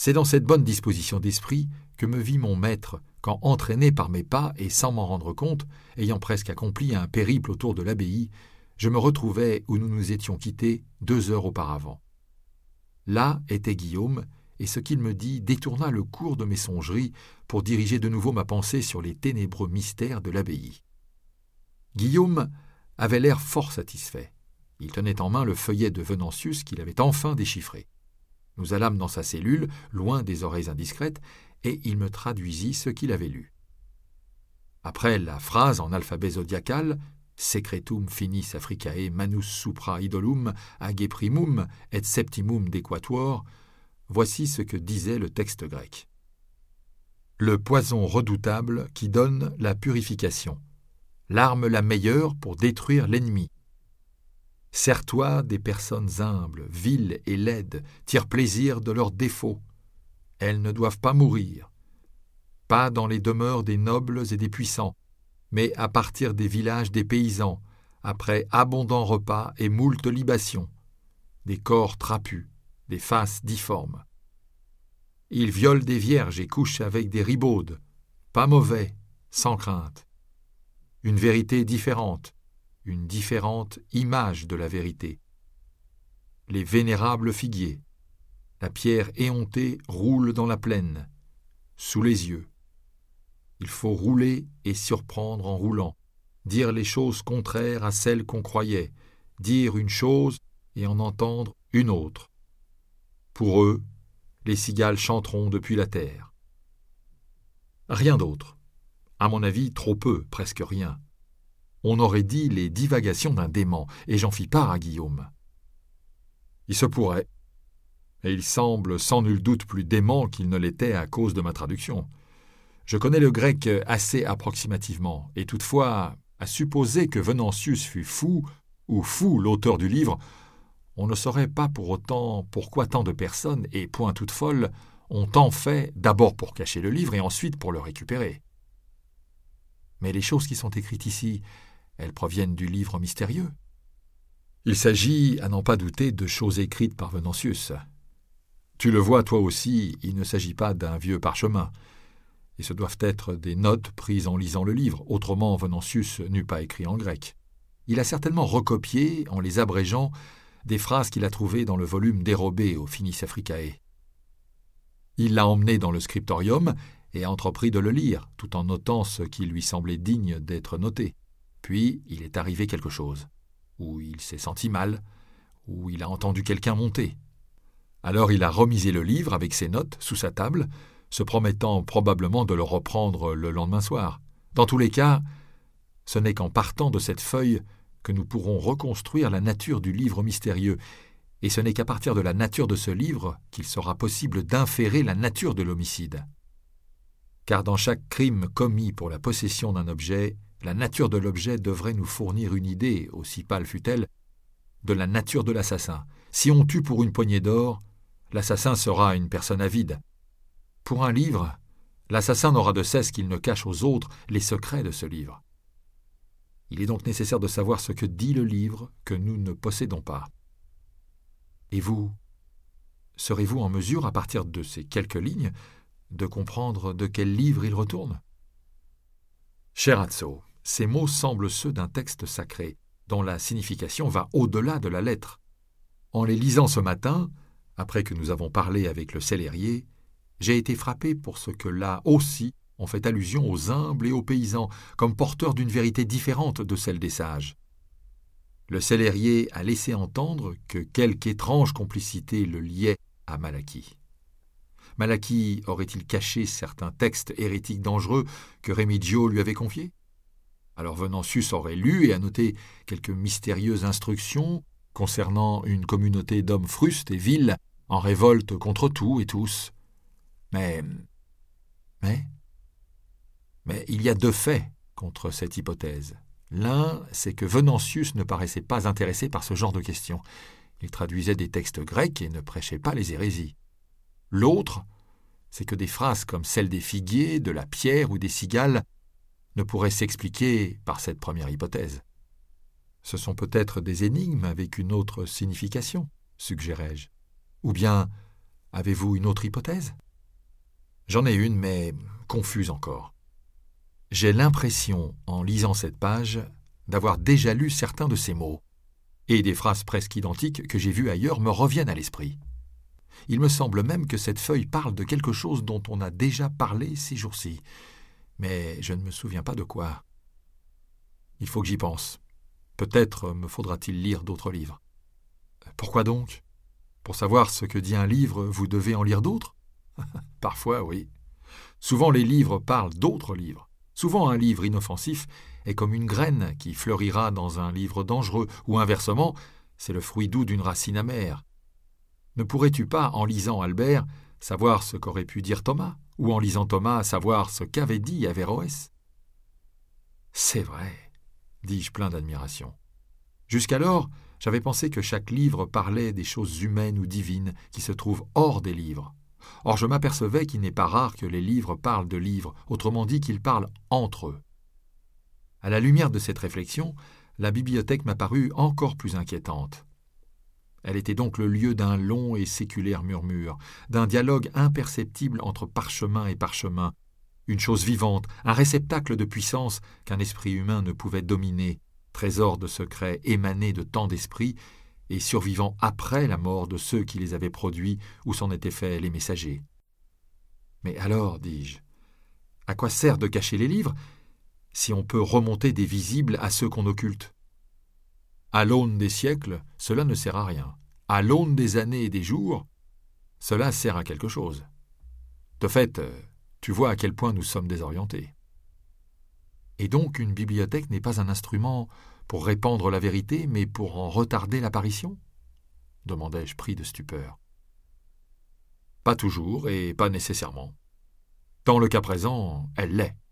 C'est dans cette bonne disposition d'esprit que me vit mon maître, quand, entraîné par mes pas et sans m'en rendre compte, ayant presque accompli un périple autour de l'abbaye, je me retrouvais où nous nous étions quittés 2 heures auparavant. Là était Guillaume, et ce qu'il me dit détourna le cours de mes songeries pour diriger de nouveau ma pensée sur les ténébreux mystères de l'abbaye. Guillaume avait l'air fort satisfait. Il tenait en main le feuillet de Venantius qu'il avait enfin déchiffré. Nous allâmes dans sa cellule, loin des oreilles indiscrètes, et il me traduisit ce qu'il avait lu. Après la phrase en alphabet zodiacal « Secretum finis Africae manus supra idolum age primum et septimum dequatur », voici ce que disait le texte grec. Le poison redoutable qui donne la purification, l'arme la meilleure pour détruire l'ennemi. Sers-toi des personnes humbles, viles et laides, tire plaisir de leurs défauts. Elles ne doivent pas mourir. Pas dans les demeures des nobles et des puissants, mais à partir des villages des paysans, après abondants repas et moult libations, des corps trapus, des faces difformes. Ils violent des vierges et couchent avec des ribaudes, pas mauvais, sans crainte. Une vérité différente, une différente image de la vérité. Les vénérables figuiers, la pierre éhontée roule dans la plaine, sous les yeux. Il faut rouler et surprendre en roulant, dire les choses contraires à celles qu'on croyait, dire une chose et en entendre une autre. Pour eux, les cigales chanteront depuis la terre. Rien d'autre. À mon avis, trop peu, presque rien. On aurait dit les divagations d'un dément, et j'en fis part à Guillaume. Il se pourrait, et il semble sans nul doute plus dément qu'il ne l'était à cause de ma traduction. Je connais le grec assez approximativement, et toutefois, à supposer que Venantius fût fou, ou fou l'auteur du livre, on ne saurait pas pour autant pourquoi tant de personnes, et point toutes folles, ont tant fait d'abord pour cacher le livre et ensuite pour le récupérer. Mais les choses qui sont écrites ici, elles proviennent du livre mystérieux. Il s'agit, à n'en pas douter, de choses écrites par Venantius. Tu le vois toi aussi, il ne s'agit pas d'un vieux parchemin. Et ce doivent être des notes prises en lisant le livre, autrement Venantius n'eût pas écrit en grec. Il a certainement recopié, en les abrégeant, des phrases qu'il a trouvées dans le volume dérobé au Finis Africae. Il l'a emmené dans le scriptorium et a entrepris de le lire, tout en notant ce qui lui semblait digne d'être noté. Puis il est arrivé quelque chose, où il s'est senti mal, où il a entendu quelqu'un monter. Alors il a remisé le livre avec ses notes sous sa table, se promettant probablement de le reprendre le lendemain soir. Dans tous les cas, ce n'est qu'en partant de cette feuille que nous pourrons reconstruire la nature du livre mystérieux, et ce n'est qu'à partir de la nature de ce livre qu'il sera possible d'inférer la nature de l'homicide. Car dans chaque crime commis pour la possession d'un objet, la nature de l'objet devrait nous fournir une idée, aussi pâle fût-elle, de la nature de l'assassin. Si on tue pour une poignée d'or, l'assassin sera une personne avide. Pour un livre, l'assassin n'aura de cesse qu'il ne cache aux autres les secrets de ce livre. Il est donc nécessaire de savoir ce que dit le livre que nous ne possédons pas. Et vous, serez-vous en mesure, à partir de ces quelques lignes, de comprendre de quel livre il retourne ? Cher Atso, ces mots semblent ceux d'un texte sacré, dont la signification va au-delà de la lettre. En les lisant ce matin, après que nous avons parlé avec le cellérier, j'ai été frappé pour ce que là aussi on fait allusion aux humbles et aux paysans, comme porteurs d'une vérité différente de celle des sages. Le cellérier a laissé entendre que quelque étrange complicité le liait à Malachie. Malachie aurait-il caché certains textes hérétiques dangereux que Remigio lui avait confiés ? Alors Venantius aurait lu et annoté quelques mystérieuses instructions concernant une communauté d'hommes frustes et vils en révolte contre tout et tous. Mais il y a 2 faits contre cette hypothèse. L'un, c'est que Venantius ne paraissait pas intéressé par ce genre de questions. Il traduisait des textes grecs et ne prêchait pas les hérésies. L'autre, c'est que des phrases comme celles des figuiers, de la pierre ou des cigales ne pourraient s'expliquer par cette première hypothèse. Ce sont peut-être des énigmes avec une autre signification, suggérai-je. Ou bien Avez-vous une autre hypothèse ? J'en ai une, mais confuse encore. J'ai l'impression, en lisant cette page, d'avoir déjà lu certains de ces mots, et des phrases presque identiques que j'ai vues ailleurs me reviennent à l'esprit. Il me semble même que cette feuille parle de quelque chose dont on a déjà parlé ces jours-ci, mais je ne me souviens pas de quoi. Il faut que j'y pense. Peut-être me faudra-t-il lire d'autres livres. Pourquoi donc ? Pour savoir ce que dit un livre, vous devez en lire d'autres ? Parfois, oui. Souvent les livres parlent d'autres livres. Souvent un livre inoffensif est comme une graine qui fleurira dans un livre dangereux, ou inversement, c'est le fruit doux d'une racine amère. Ne pourrais-tu pas, en lisant Albert, savoir ce qu'aurait pu dire Thomas, ou en lisant Thomas, savoir ce qu'avait dit Averroès ? C'est vrai, dis-je plein d'admiration. Jusqu'alors, j'avais pensé que chaque livre parlait des choses humaines ou divines qui se trouvent hors des livres. Or, je m'apercevais qu'il n'est pas rare que les livres parlent de livres, autrement dit qu'ils parlent entre eux. À la lumière de cette réflexion, la bibliothèque m'a paru encore plus inquiétante. Elle était donc le lieu d'un long et séculaire murmure, d'un dialogue imperceptible entre parchemin et parchemin, une chose vivante, un réceptacle de puissance qu'un esprit humain ne pouvait dominer, trésor de secrets émanés de tant d'esprits et survivant après la mort de ceux qui les avaient produits ou s'en étaient faits les messagers. Mais alors, dis-je, à quoi sert de cacher les livres si on peut remonter des visibles à ceux qu'on occulte ? À l'aune des siècles, cela ne sert à rien. À l'aune des années et des jours, cela sert à quelque chose. De fait, tu vois à quel point nous sommes désorientés. Et donc une bibliothèque n'est pas un instrument pour répandre la vérité, mais pour en retarder l'apparition ? Demandai-je pris de stupeur. Pas toujours et pas nécessairement. Dans le cas présent, elle l'est.